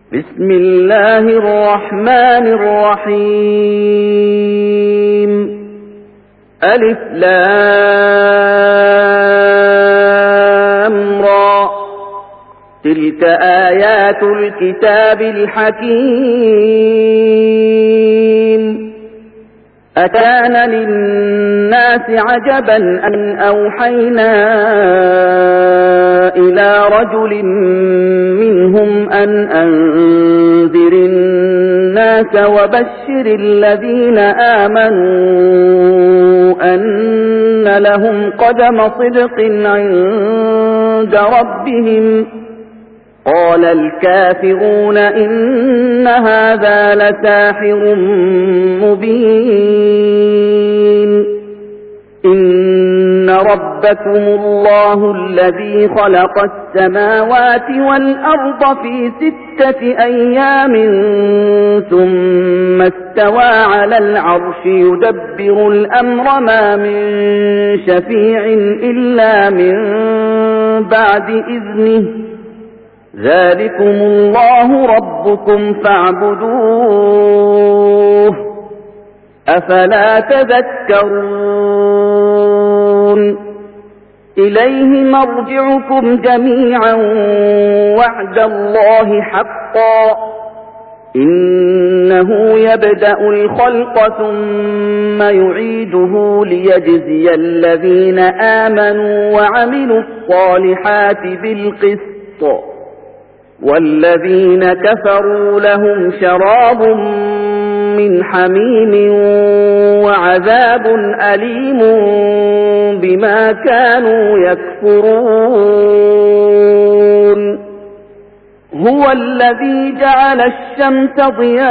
بسم الله الرحمن الرحيم. ألف لام را، تلك آيات الكتاب الحكيم. أكان للناس عجبا أن أوحينا إلى رجل منهم أن أنذر الناس وبشر الذين آمنوا أن لهم قدم صدق عند ربهم. قال الكافرون إن هذا لساحر مبين. إن ربكم الله الذي خلق السماوات والأرض في 6 أيام ثم استوى على العرش يدبر الأمر ما من شفيع إلا من بعد إذنه. ذلكم الله ربكم فاعبدوه أفلا تذكرون. إليه مرجعكم جميعا وعد الله حقا. إنه يبدأ الخلق ثم يعيده ليجزي الذين آمنوا وعملوا الصالحات بالقسط، والذين كفروا لهم شراب من حميم وعذاب أليم بما كانوا يكفرون. هو الذي جعل الشمس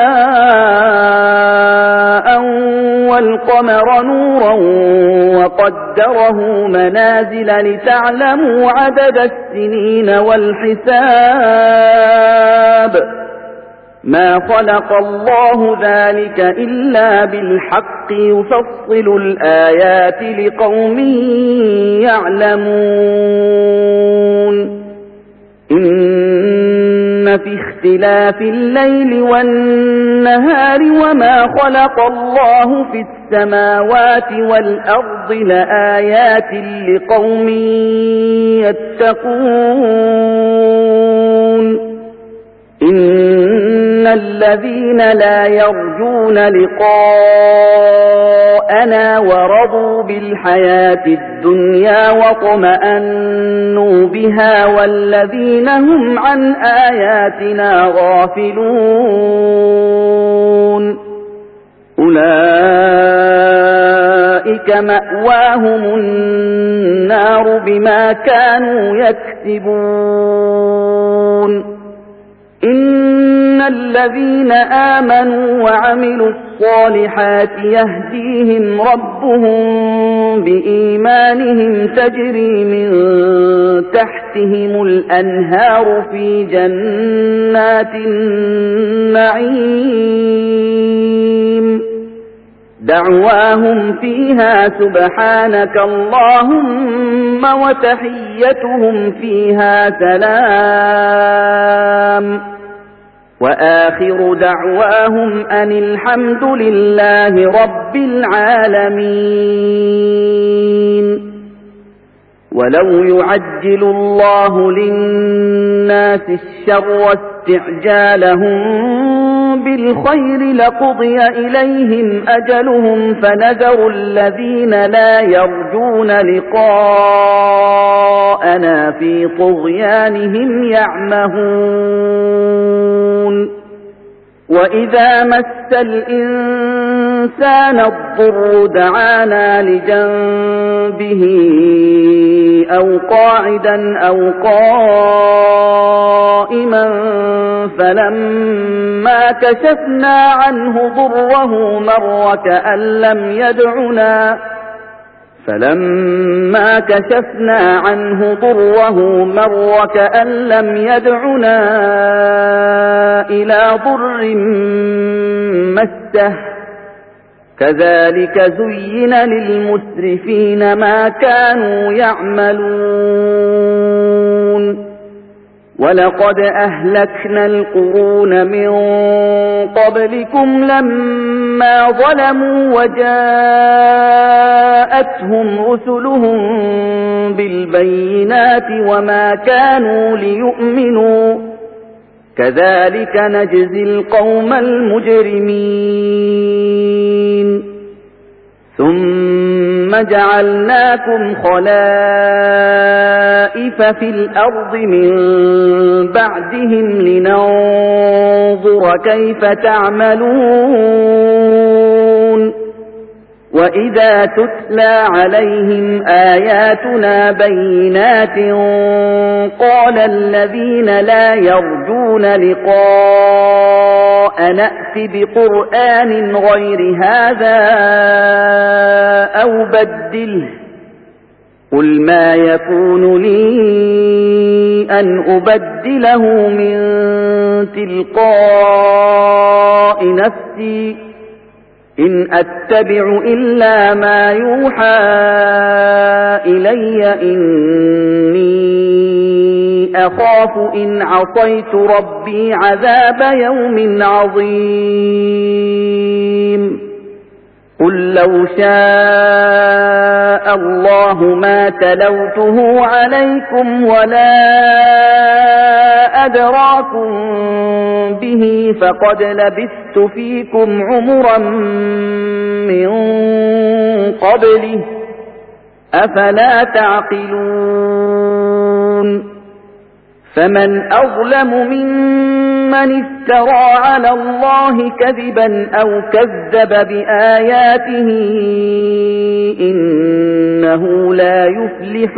ضياء والقمر نورا وقدره منازل لتعلموا عدد السنين والحساب. ما خلق الله ذلك إلا بالحق يفصل الآيات لقوم يعلمون. إن في اختلاف الليل والنهار وما خلق الله في السماوات والأرض لآيات لقوم يتقون. إن الذين لا يرجون لقاءنا ورضوا بالحياة الدنيا واطمأنوا بها والذين هم عن آياتنا غافلون أولئك مأواهم النار بما كانوا يكسبون. إن الذين آمنوا وعملوا الصالحات يهديهم ربهم بإيمانهم تجري من تحتهم الأنهار في جنات النعيم. دعواهم فيها سبحانك اللهم وتحيتهم فيها سلام. وآخر دعواهم أن الحمد لله رب العالمين. ولو يعجل الله للناس الشر استعجالهم بالخير لقضي إليهم أجلهم فنذر الذين لا يرجون لقاءنا في طغيانهم يعمهون. وإذا مس الإنسان الضر دعانا لجنبه أو قاعدا أو قائما فلما كشفنا عنه ضره مر كأن لم يدعنا إلى ضر مسه. كذلك زين للمسرفين ما كانوا يعملون. ولقد أهلكنا القرون من قبلكم لما ظلموا وجاءتهم رسلهم بالبينات وما كانوا ليؤمنوا كذلك نجزي القوم المجرمين ثم جعلناكم خلائف في الأرض من بعدهم لننظر كيف تعملون وإذا تتلى عليهم آياتنا بينات قال الذين لا يرجون لقاء نأت بقرآن غير هذا أو بدله قل ما يكون لي أن أبدله من تلقاء نفسي إن أتبع إلا ما يوحى إلي إني أخاف إن عصيت ربي عذاب يوم عظيم قل لو شاء الله ما تلوته عليكم ولا أدراكم به فقد لبثت فيكم عمرا من قبله أفلا تعقلون فمن أظلم ممن افترى على الله كذبا أو كذب بآياته إنه لا يفلح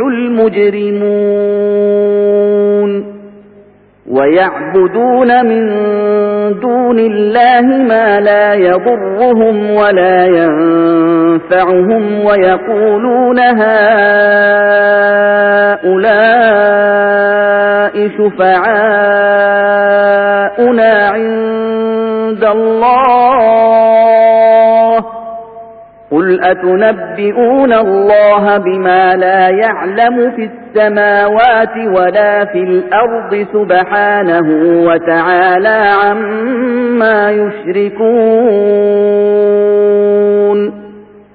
المجرمون ويعبدون من دون الله ما لا يضرهم ولا ينفعهم ويقولون هؤلاء شفعاؤنا عند الله قل أتنبئون الله بما لا يعلم في السماوات ولا في الأرض سبحانه وتعالى عما يشركون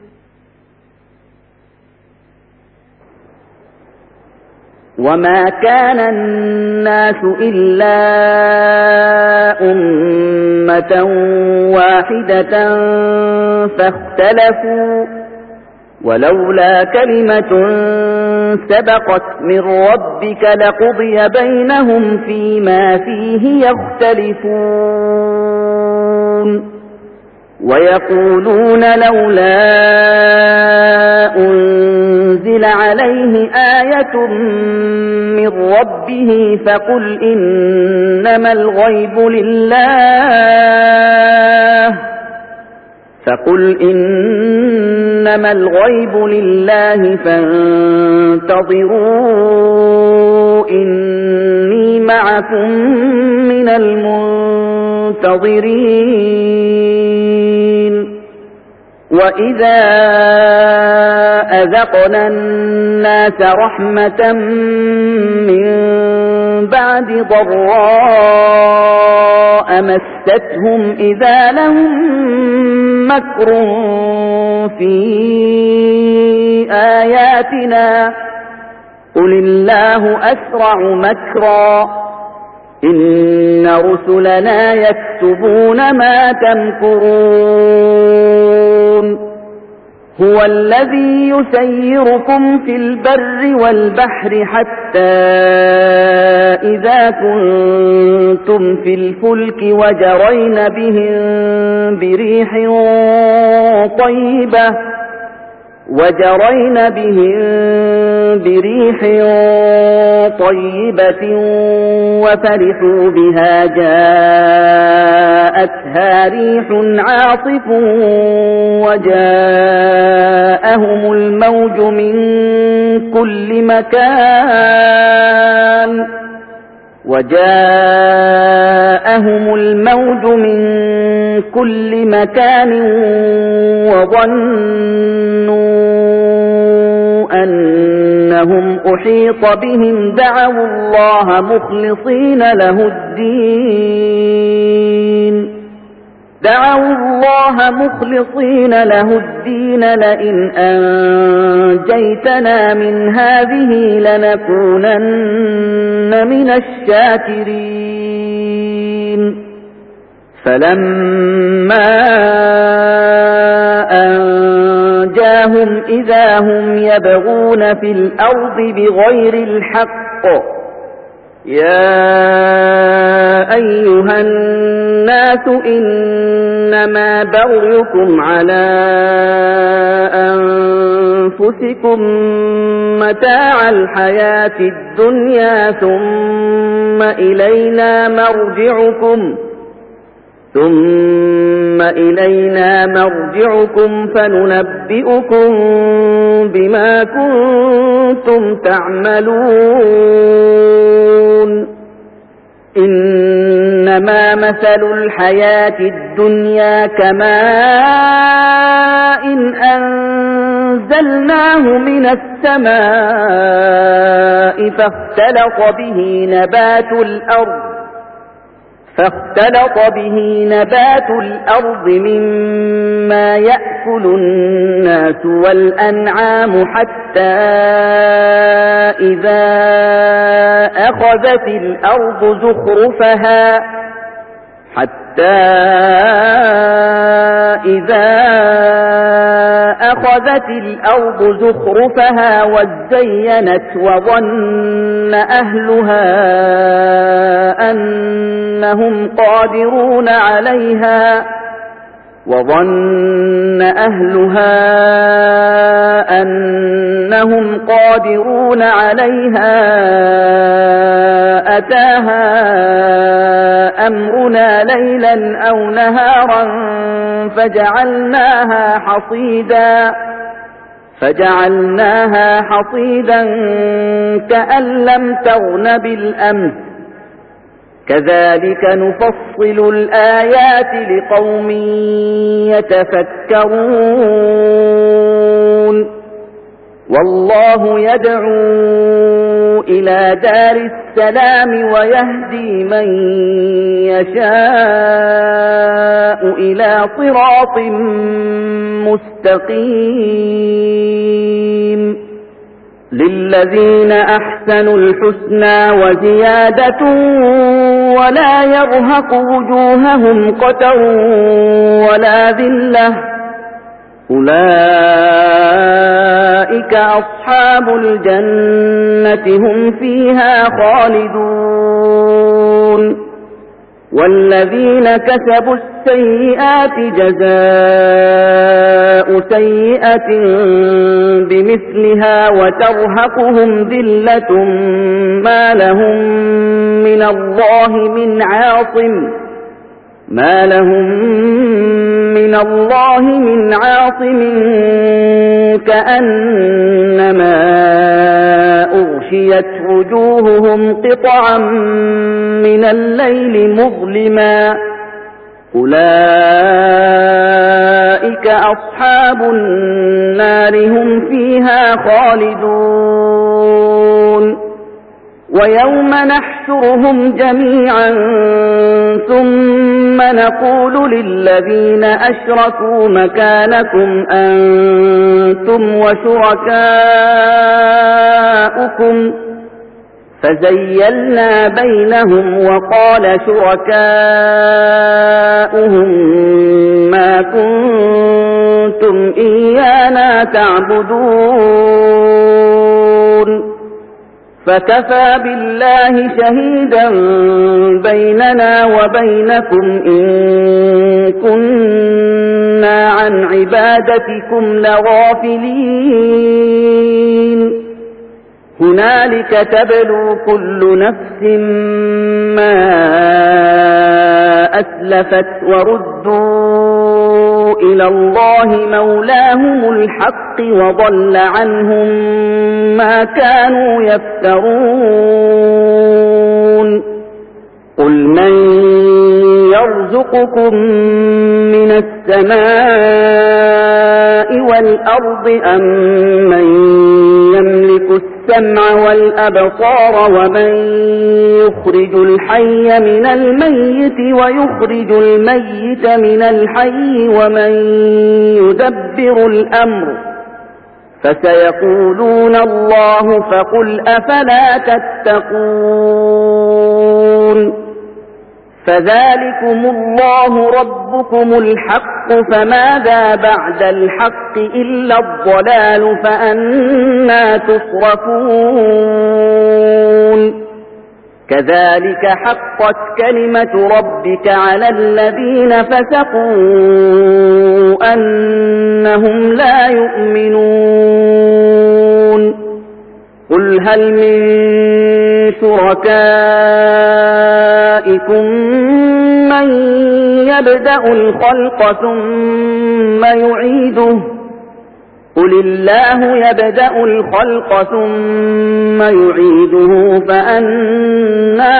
وما كان الناس إلا أمة واحدة فاختلفوا ولولا كلمة سبقت من ربك لقضي بينهم فيما فيه يختلفون ويقولون لولا أنزل عليه آية من ربه فقل إنما الغيب لله فانتظروا إني معكم من المنتظرين وإذا أذقنا الناس رحمة من بعد ضراء مستهم إذا لهم مكر في آياتنا قل الله أسرع مكرا إن رسلنا يكتبون ما تمكرون هو الذي يسيركم في البر والبحر حتى إذا كنتم في الفلك وجرين بهم بريح طيبة وفرحوا بها جاءتها ريح عاصف وجاءهم الموج من كل مكان وظنوا أنهم أحيط بهم دعوا الله مخلصين له الدين لئن أنجيتنا من هذه لنكونن من الشاكرين فلما أنجاهم إذا هم يبغون في الأرض بغير الحق يا أيها الناس إنما بغيكم على أنفسكم متاع الحياة الدنيا ثم إلينا مرجعكم فننبئكم بما كنتم تعملون إنما مثل الحياة الدنيا كماء أنزلناه من السماء فاختلط به نبات الأرض مما يأكل الناس والأنعام حتى إذا أخذت الأرض زخرفها وزينت وظن أهلها أنهم قادرون عليها أتاها أمرنا ليلا أو نهارا فجعلناها حصيدا كأن لم تغن بالأمس كذلك نفصل الآيات لقوم يتفكرون والله يدعو إلى دار السلام ويهدي من يشاء إلى صراط مستقيم للذين أحسنوا الحسنى وزيادة ولا يرهق وجوههم قتر ولا ذلة أولئك أصحاب الجنة هم فيها خالدون والذين كسبوا السيئات جزاء سيئة بمثلها وترهقهم ذلة ما لهم من الله من عاصم كأنما أغشيت وجوههم قطعا من الليل مظلما أولئك أصحاب النار هم فيها خالدون ويوم نحشرهم جميعا ثم نقول للذين أشركوا مكانكم أنتم وشركاؤكم فزيلنا بينهم وقال شركاؤهم ما كنتم إيانا تعبدون فكفى بالله شهيدا بيننا وبينكم إن كنا عن عبادتكم لغافلين هنالك تبلو كل نفس ما أسلفت وردوا إلى الله مولاهم الحق وضل عنهم ما كانوا يفترون قل من يرزقكم من السماء والأرض أم من يملك السماء السمع والأبصار ومن يخرج الحي من الميت ويخرج الميت من الحي ومن يدبر الأمر فسيقولون الله فقل أفلا تتقون فذلكم الله ربكم الحق فماذا بعد الحق إلا الضلال فأنى تصرفون كذلك حقت كلمة ربك على الذين فسقوا أنهم لا يؤمنون قل هل من شركائكم من يبدأ الخلق ثم يعيده قل الله يبدأ الخلق ثم يعيده فأنى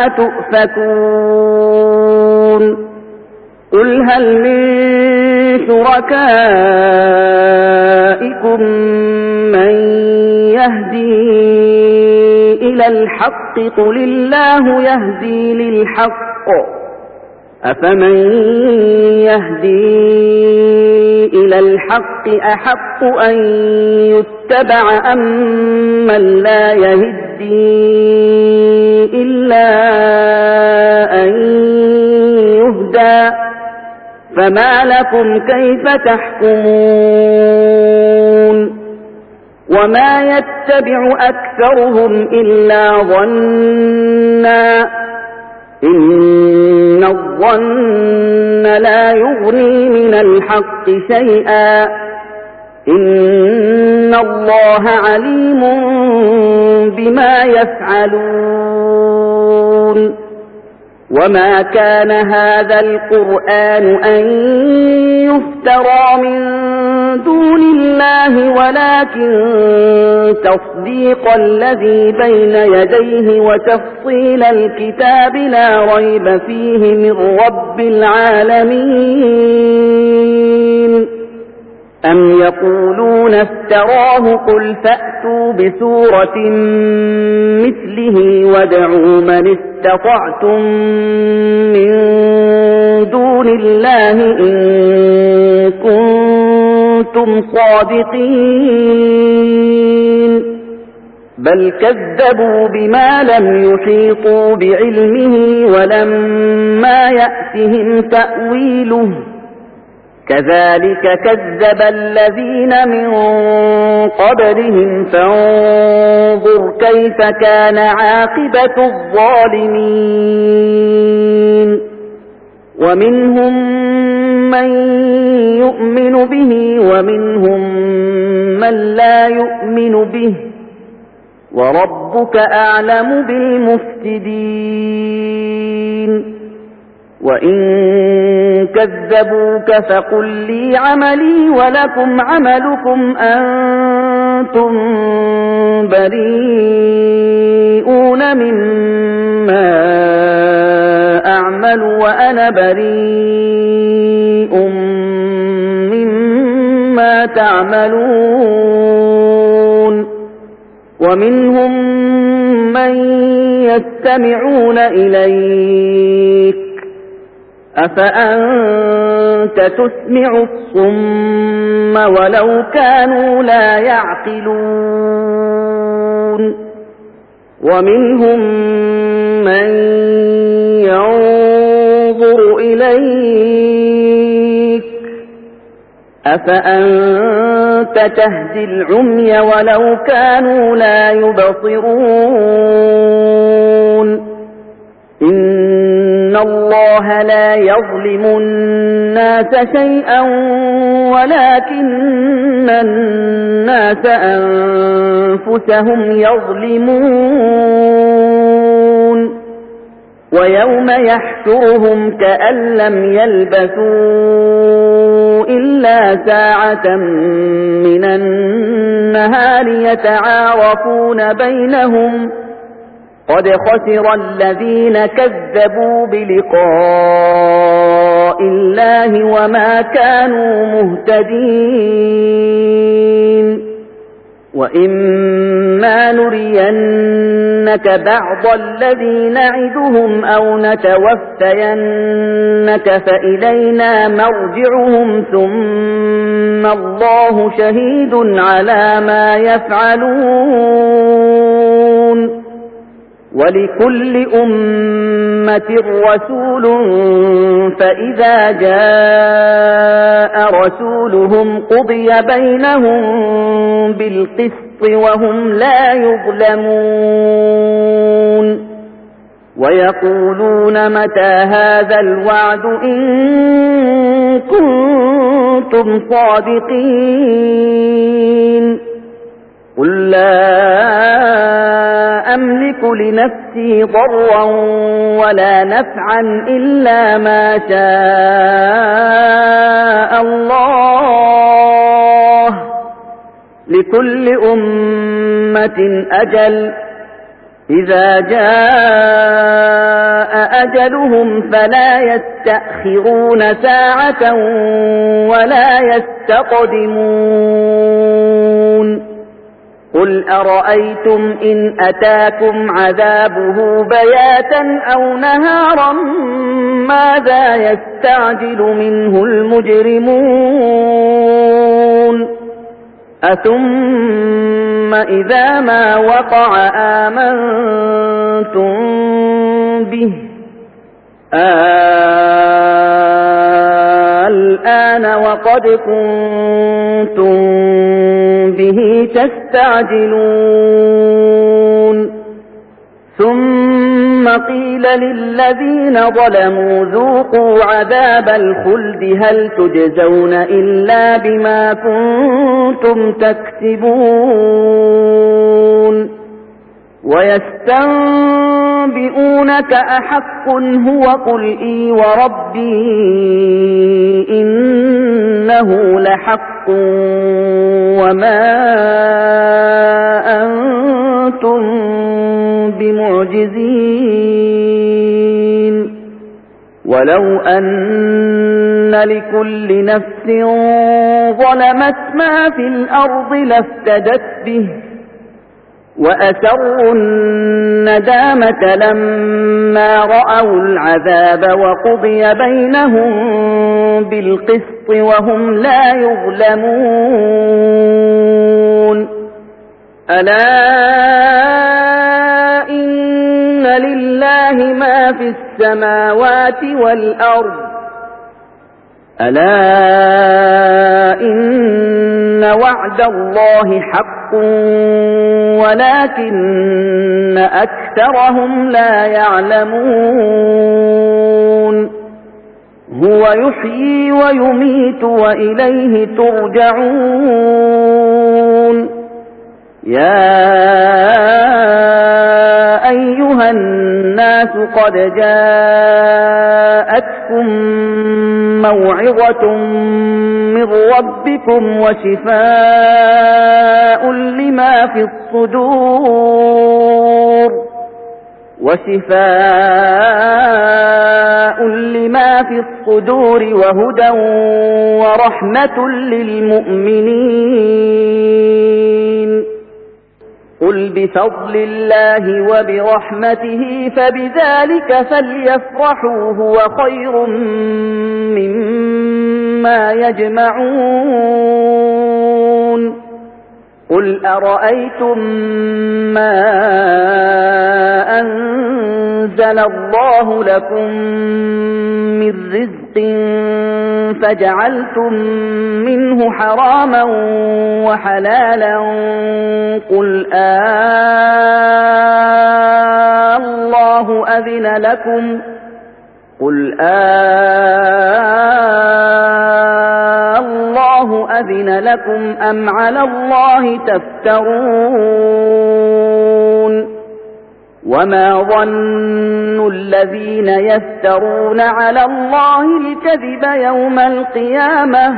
تؤفكون قل هل من شركائكم من يهدي إلى الحق قل الله يهدي للحق أفمن يهدي إلى الحق أحق أن يتبع أم من لا يهدي إلا أن يهدى فما لكم كيف تحكمون وما يتبع أكثرهم إلا ظنا إن الظن لا يغني من الحق شيئا إن الله عليم بما يفعلون وما كان هذا القرآن أن يفترى من دون الله ولكن تصديق الذي بين يديه وتفصيل الكتاب لا ريب فيه من رب العالمين أم يقولون افتراه قل فأتوا بسورة مثله وادعوا من استطعتم من دون الله إن كنتم صادقين بل كذبوا بما لم يحيطوا بعلمه ولما يأتهم تأويله كذلك كذب الذين من قبلهم فانظر كيف كان عاقبة الظالمين ومنهم من يؤمن به ومنهم من لا يؤمن به وربك أعلم بالمفسدين وإن كذبوك فقل لي عملي ولكم عملكم أنتم بريئون مما أعمل وأنا بريء مما تعملون ومنهم من يستمعون إليك أفأنت تسمع الصم ولو كانوا لا يعقلون ومنهم من ينظر إليك أفأنت تهدي العمي ولو كانوا لا يبصرون إن الله لا يظلم الناس شيئا ولكن الناس أنفسهم يظلمون ويوم يحشرهم كأن لم يلبثوا إلا ساعة من النهار يتعارفون بينهم قد خسر الذين كذبوا بلقاء الله وما كانوا مهتدين وإما نرينك بعض الذي نعدهم أو نتوفينك فإلينا مرجعهم ثم الله شهيد على ما يفعلون ولكل أمة رسول فإذا جاء رسولهم قضي بينهم بالقسط وهم لا يظلمون ويقولون متى هذا الوعد إن كنتم صادقين قل لا أملك لنفسي ضرا ولا نفعا إلا ما شاء الله لكل أمة أجل إذا جاء أجلهم فلا يستأخرون ساعة ولا يستقدمون قل أرأيتم إن أتاكم عذابه بياتا أو نهارا ماذا يستعجل منه المجرمون أثم إذا ما وقع آمنتم به الآن وقد كنتم به تستعجلون ثم قيل للذين ظلموا ذوقوا عذاب الخلد هل تجزون إلا بما كنتم تكسبون ويستنبئونك أحق هو قل إي وربي إنه لحق وما أنتم بمعجزين ولو أن لكل نفس ظلمت ما في الأرض لافتدت به وأسروا الندامة لما رأوا العذاب وقضي بينهم بالقسط وهم لا يظلمون ألا إن لله ما في السماوات والأرض ألا إن وعد الله حق ولكن أكثرهم لا يعلمون هو يحيي ويميت وإليه ترجعون يا أيها الناس قد جاءتكم موعظة من ربكم وشفاء لما في الصدور وهدى ورحمة للمؤمنين قل بفضل الله وبرحمته فبذلك فليفرحوا هو خير مما يجمعون قل أرأيتم ما أنزل الله لكم من رزق فجعلتم منه حراما وحلالا قل الله أذن لكم الله أذن لكم أم على الله تفترون وما ظن الذين يفترون على الله الكذب يوم القيامة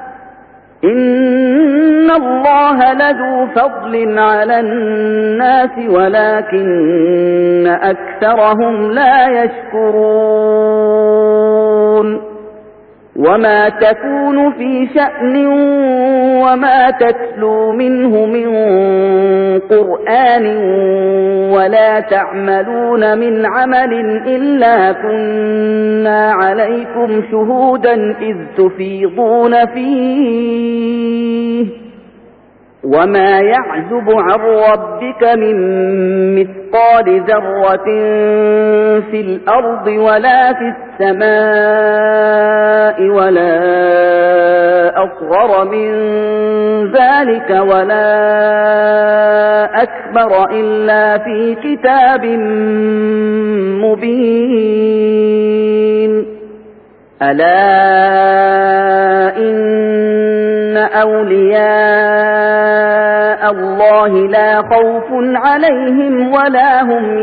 إن الله لذو فضل على الناس ولكن أكثرهم لا يشكرون وما تكون في شأن وما تتلو منه من قرآن ولا تعملون من عمل إلا كنا عليكم شهودا إذ تفيضون فيه وما يعزب عن ربك من مثقال ذرة في الأرض ولا في السماء ولا أصغر من ذلك ولا أكبر إلا في كتاب مبين ألا إن أولياء الله لا خوف عليهم ولا هم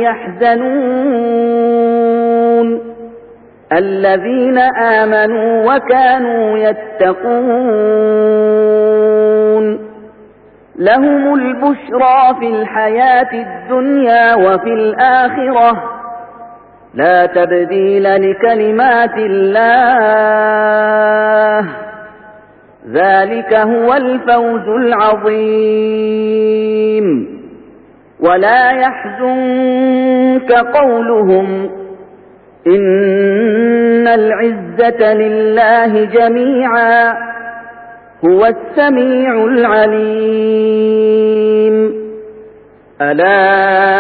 يحزنون الذين آمنوا وكانوا يتقون لهم البشرى في الحياة الدنيا وفي الآخرة لا تبديل لكلمات الله ذلك هو الفوز العظيم ولا يحزنك قولهم إن العزة لله جميعا هو السميع العليم ألا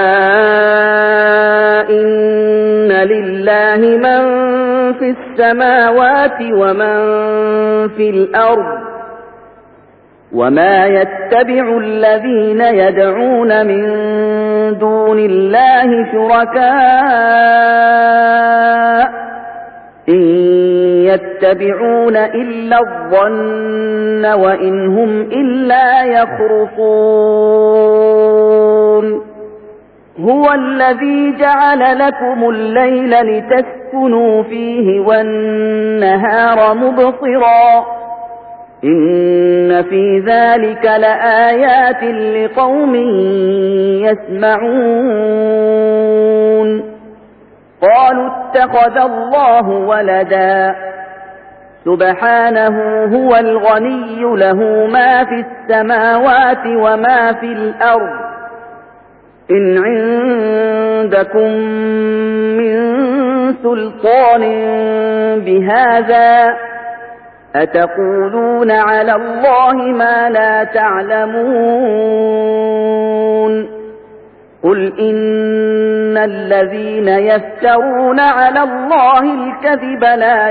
إن لله من في السماوات ومن في الأرض وما يتبع الذين يدعون من دون الله شركاء إن يتبعون إلا الظن وإن هم إلا يخرصون هو الذي جعل لكم الليل لتسكنوا فيه والنهار مبصرا إن في ذلك لآيات لقوم يسمعون قالوا اتخذ الله ولدا سبحانه هو الغني له ما في السماوات وما في الأرض إن عندكم من سلطان بهذا أتقولون على الله ما لا تعلمون قل إن الذين يفترون على الله الكذب لا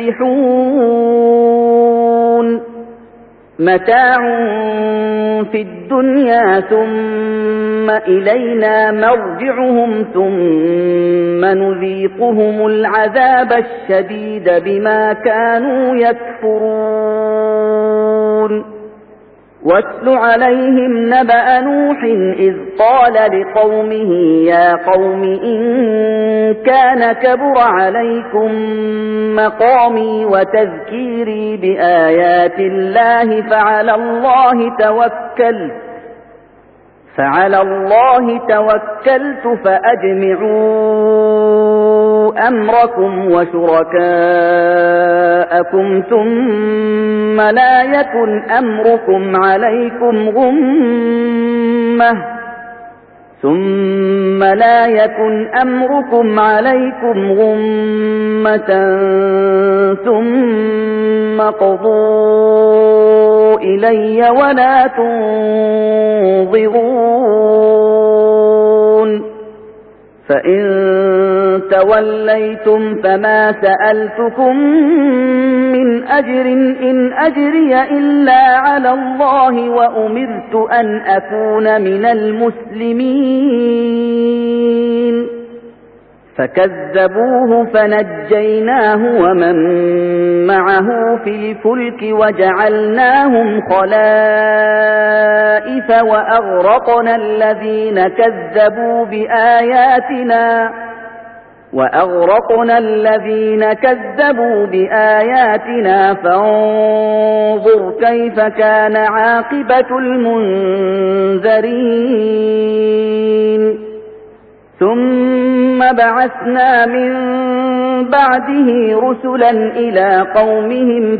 يفلحون متاع في الدنيا ثم إلينا مرجعهم ثم نذيقهم العذاب الشديد بما كانوا يكفرون واتل عليهم نبأ نوح إذ قال لقومه يا قوم إن كان كبر عليكم مقامي وتذكيري بآيات الله فعلى الله توكلت فأجمعوا أمركم وشركاءكم ثم لا يكن أمركم عليكم غمة ثم قضوا إلي ولا تنظرون فإن توليتم فما سألتكم من أجر إن أجري إلا على الله وأمرت أن أكون من المسلمين فكذبوه فنجيناه ومن معه في الفلك وجعلناهم خلائف وأغرقنا الذين كذبوا بآياتنا فانظر كيف كان عاقبة المنذرين ثم بعثنا من بعده رسلا إلى قومهم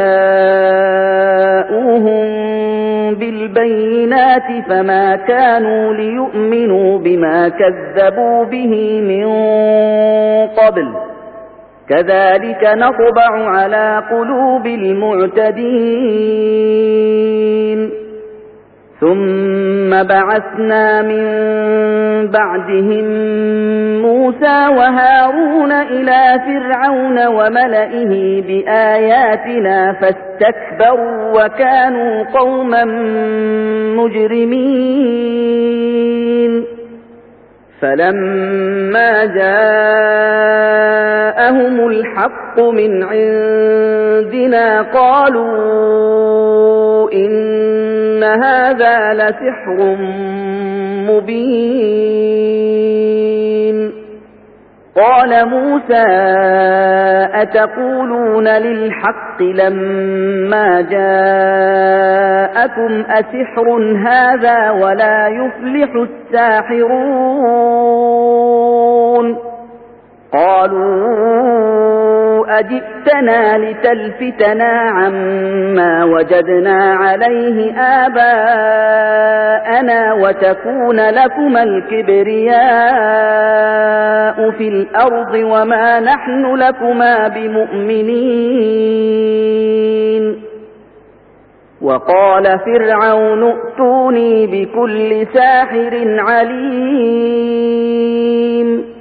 فجاءوهم بالبينات فما كانوا ليؤمنوا بما كذبوا به من قبل كذلك نطبع على قلوب المعتدين ثم بعثنا من بعدهم موسى وهارون إلى فرعون وملئه بآياتنا فاستكبروا وكانوا قوما مجرمين فلما جاءهم الحق من عندنا قالوا إن هذا لسحر مبين قال موسى أتقولون للحق لما جاءكم أسحر هذا ولا يفلح الساحرون قالوا أجئتنا لتلفتنا عما وجدنا عليه آباءنا وتكون لكما الكبرياء في الأرض وما نحن لكما بمؤمنين وقال فرعون ائتوني بكل ساحر عليم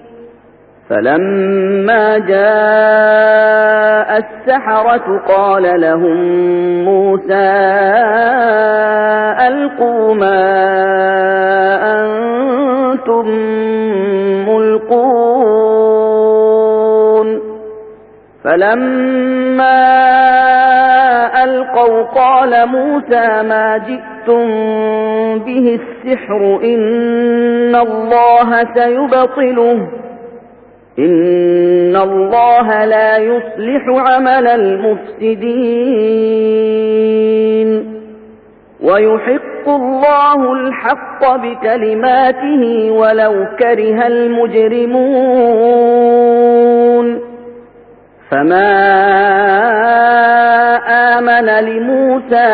فلما جاء السحرة قال لهم موسى ألقوا ما أنتم ملقون فلما ألقوا قال موسى ما جئتم به السحر إن الله سيبطله إن الله لا يصلح عمل المفسدين ويحق الله الحق بكلماته ولو كره المجرمون فما آمن لموسى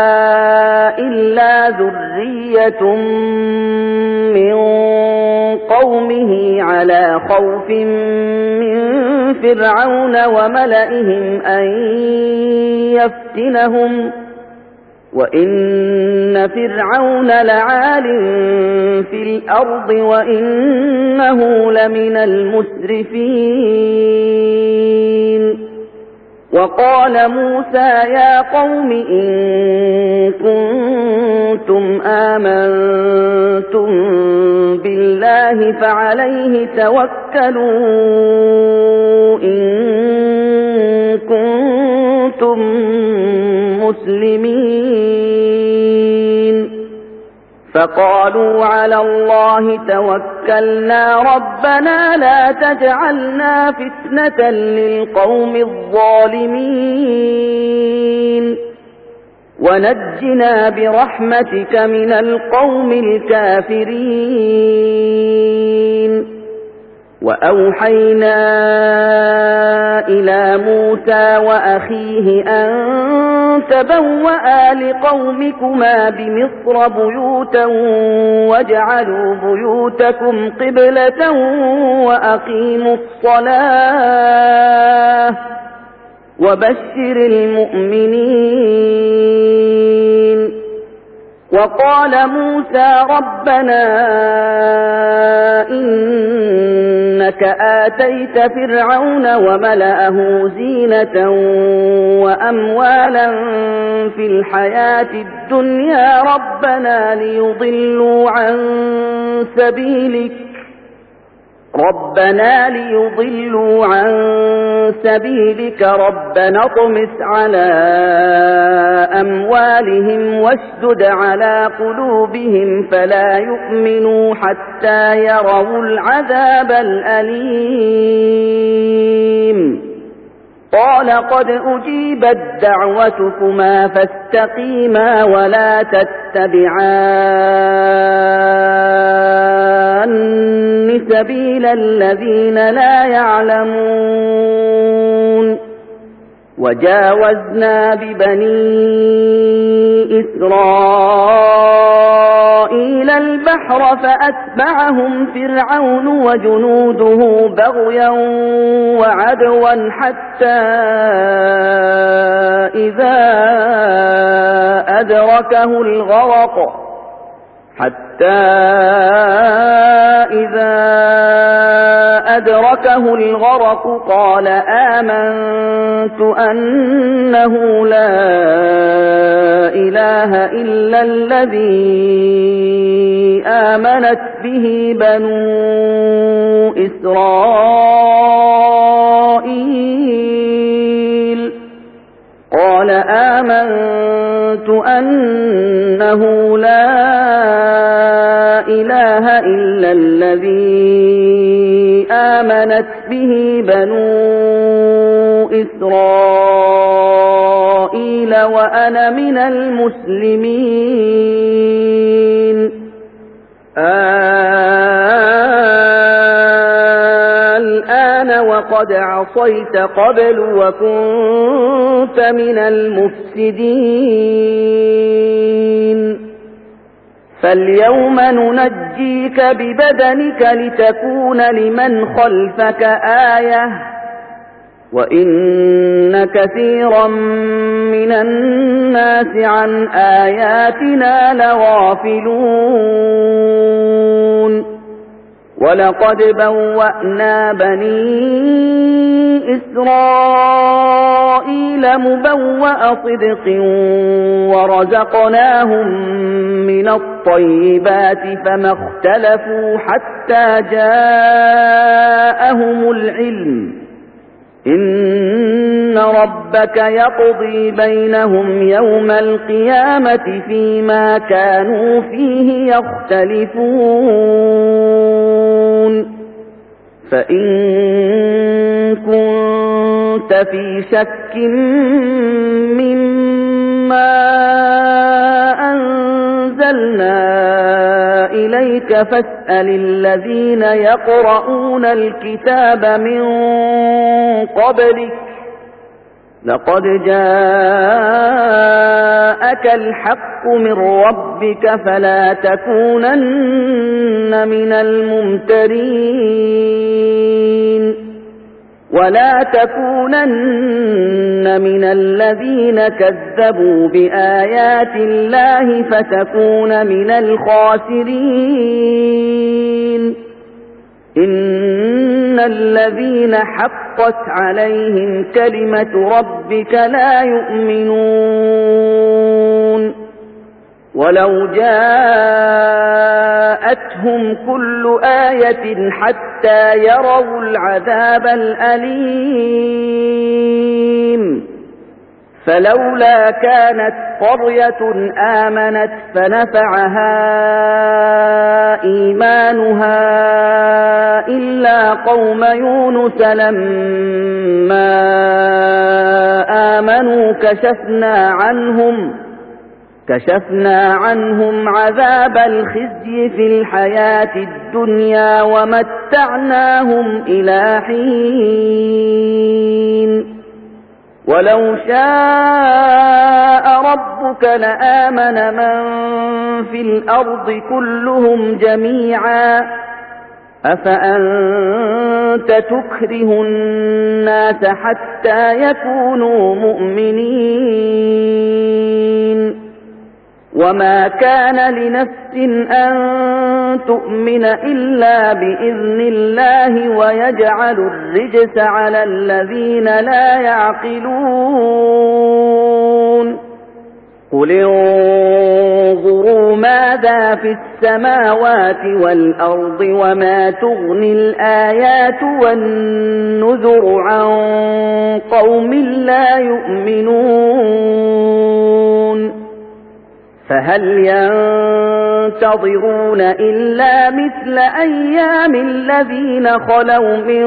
إلا ذرية من قومه على خوف من فرعون وملئهم أن يفتنهم وإن فرعون لعال في الأرض وإنه لمن المسرفين وقال موسى يا قوم إن كنتم آمنتم بالله فعليه توكلوا إن كنتم مسلمين فقالوا على الله توكلنا ربنا لا تجعلنا فتنة للقوم الظالمين ونجنا برحمتك من القوم الكافرين وأوحينا إلى موسى وأخيه أن تبوأ لقومكما بمصر بيوتا واجعلوا بيوتكم قبلة وأقيموا الصلاة وبشر المؤمنين وقال موسى ربنا إنك آتيت فرعون وملأه زينة وأموالا في الحياة الدنيا ربنا ليضلوا عن سبيلك ربنا اطمس على أموالهم واشدد على قلوبهم فلا يؤمنوا حتى يروا العذاب الأليم قال قد أجيبت دعوتكما فاستقيما ولا تتبعان سبيل الذين لا يعلمون وجاوزنا ببني إسرائيل البحر فأتبعهم فرعون وجنوده بغيا وعدوا حتى إذا أدركه الغرق قال آمنت أنه لا إله إلا الذي آمنت به بنو إسرائيل وأنا من المسلمين الآن وقد عصيت قبل وكنت من المفسدين فاليوم ننجيك ببدنك لتكون لمن خلفك آية وإن كثيرا من الناس عن آياتنا لغافلون ولقد بوأنا بني إسرائيل مبوأ صدق ورزقناهم من الطيبات فما اختلفوا حتى جاءهم العلم إن ربك يقضي بينهم يوم القيامة فيما كانوا فيه يختلفون فإن كنت في شك مما أنزلنا إليك فاسأل الذين يقرؤون الكتاب من قبلك لقد جاءك الحق من ربك فلا تكونن من الممترين ولا تكونن من الذين كذبوا بآيات الله فتكون من الخاسرين إن الذين حقت عليهم كلمة ربك لا يؤمنون ولو جاءتهم كل آية حتى يروا العذاب الأليم فلولا كانت قرية آمنت فنفعها إيمانها إلا قوم يونس لما آمنوا كشفنا عنهم عذاب الخزي في الحياة الدنيا ومتعناهم إلى حين ولو شاء ربك لآمن من في الأرض كلهم جميعا أفأنت تكره الناس حتى يكونوا مؤمنين وما كان لنفس أن تؤمن إلا بإذن الله ويجعل الرجس على الذين لا يعقلون قل انظروا ماذا في السماوات والأرض وما تغني الآيات والنذر عن قوم لا يؤمنون فهل ينتظرون إلا مثل أيام الذين خلوا من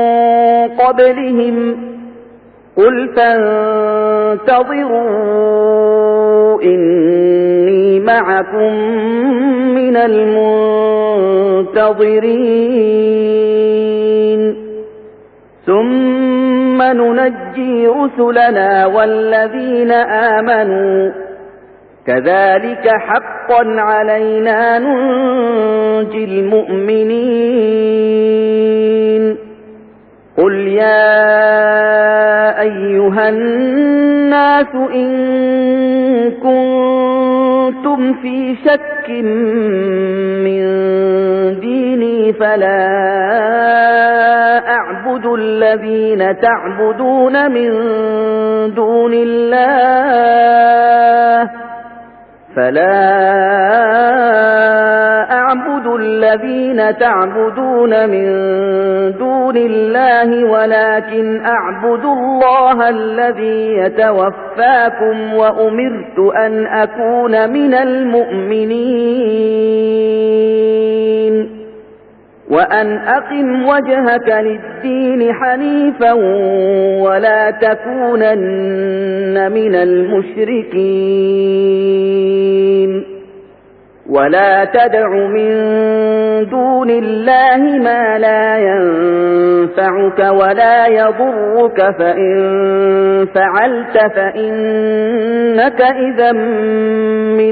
قبلهم قل فانتظروا إني إني معكم من المنتظرين ثم ننجي رسلنا والذين آمنوا كذلك حقا علينا ننجي المؤمنين قل يا أيها الناس إن كنتم في شك من ديني فلا أعبد الذين تعبدون من دون الله ولكن أعبد الله الذي يتوفاكم وأمرت أن أكون من المؤمنين وأن أقم وجهك للدين حنيفا ولا تكونن من المشركين ولا تدع من دون الله ما لا ينفعك ولا يضرك فإن فعلت فإنك إذا من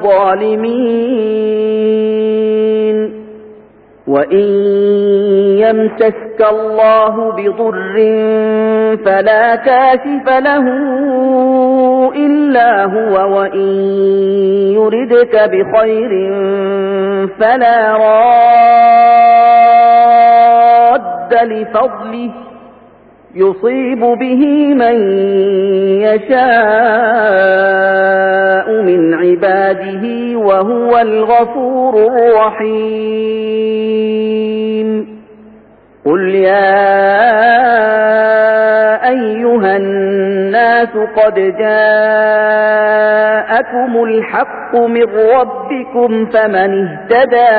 الظالمين وإن يمسسك الله بضر فلا كاشف له إلا هو وإن يردك بخير فلا راد لفضله يصيب به من يشاء من عباده وهو الغفور الرحيم قل يا أيها الناس قد جاءكم الحق من ربكم فمن اهتدى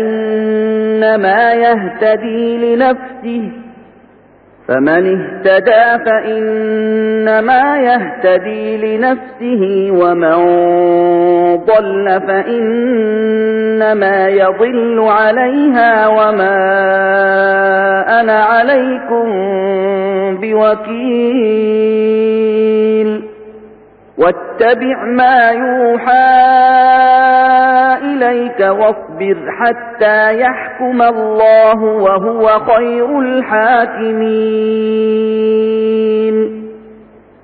فإنما يهتدي لنفسه ومن ضل فإنما يضل عليها وما أنا عليكم بوكيل واتبع ما يوحى إليك واصبر حتى يحكم الله وهو خير الحاكمين